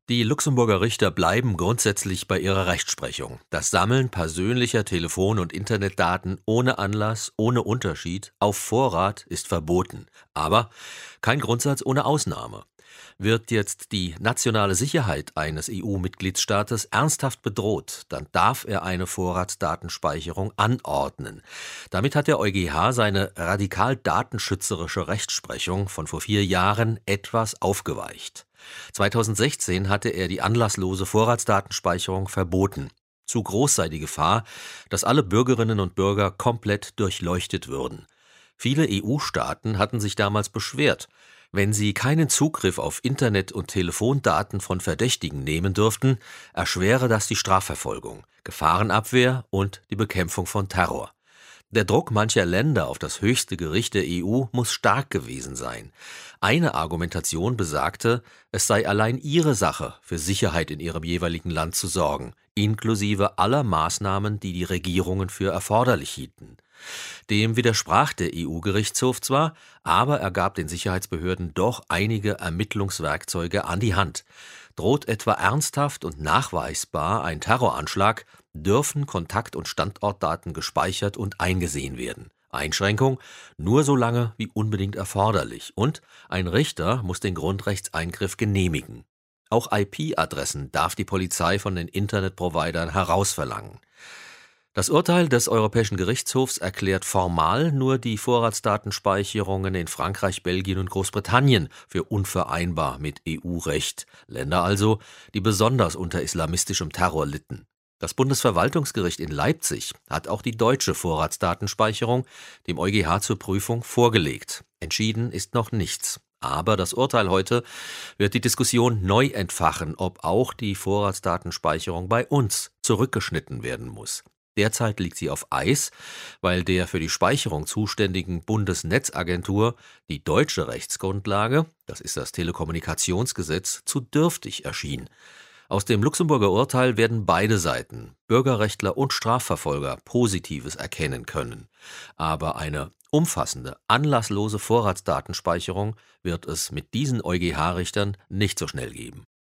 Die Luxemburger Richter bleiben grundsätzlich bei ihrer Rechtsprechung. Das Sammeln persönlicher Telefon- und Internetdaten ohne Anlass, ohne Unterschied, auf Vorrat ist verboten. Aber kein Grundsatz ohne Ausnahme. Wird jetzt die nationale Sicherheit eines EU-Mitgliedstaates ernsthaft bedroht, dann darf er eine Vorratsdatenspeicherung anordnen. Damit hat der EuGH seine radikal datenschützerische Rechtsprechung von vor 4 Jahren etwas aufgeweicht. 2016 hatte er die anlasslose Vorratsdatenspeicherung verboten. Zu groß sei die Gefahr, dass alle Bürgerinnen und Bürger komplett durchleuchtet würden. Viele EU-Staaten hatten sich damals beschwert. Wenn sie keinen Zugriff auf Internet- und Telefondaten von Verdächtigen nehmen dürften, erschwere das die Strafverfolgung, Gefahrenabwehr und die Bekämpfung von Terror. Der Druck mancher Länder auf das höchste Gericht der EU muss stark gewesen sein. Eine Argumentation besagte, es sei allein ihre Sache, für Sicherheit in ihrem jeweiligen Land zu sorgen, inklusive aller Maßnahmen, die die Regierungen für erforderlich hielten. Dem widersprach der EU-Gerichtshof zwar, aber er gab den Sicherheitsbehörden doch einige Ermittlungswerkzeuge an die Hand. Droht etwa ernsthaft und nachweisbar ein Terroranschlag, dürfen Kontakt- und Standortdaten gespeichert und eingesehen werden. Einschränkung nur so lange wie unbedingt erforderlich, und ein Richter muss den Grundrechtseingriff genehmigen. Auch IP-Adressen darf die Polizei von den Internetprovidern herausverlangen. Das Urteil des Europäischen Gerichtshofs erklärt formal nur die Vorratsdatenspeicherungen in Frankreich, Belgien und Großbritannien für unvereinbar mit EU-Recht. Länder also, die besonders unter islamistischem Terror litten. Das Bundesverwaltungsgericht in Leipzig hat auch die deutsche Vorratsdatenspeicherung dem EuGH zur Prüfung vorgelegt. Entschieden ist noch nichts. Aber das Urteil heute wird die Diskussion neu entfachen, ob auch die Vorratsdatenspeicherung bei uns zurückgeschnitten werden muss. Derzeit liegt sie auf Eis, weil der für die Speicherung zuständigen Bundesnetzagentur die deutsche Rechtsgrundlage, das ist das Telekommunikationsgesetz, zu dürftig erschien. Aus dem Luxemburger Urteil werden beide Seiten, Bürgerrechtler und Strafverfolger, Positives erkennen können. Aber eine umfassende, anlasslose Vorratsdatenspeicherung wird es mit diesen EuGH-Richtern nicht so schnell geben.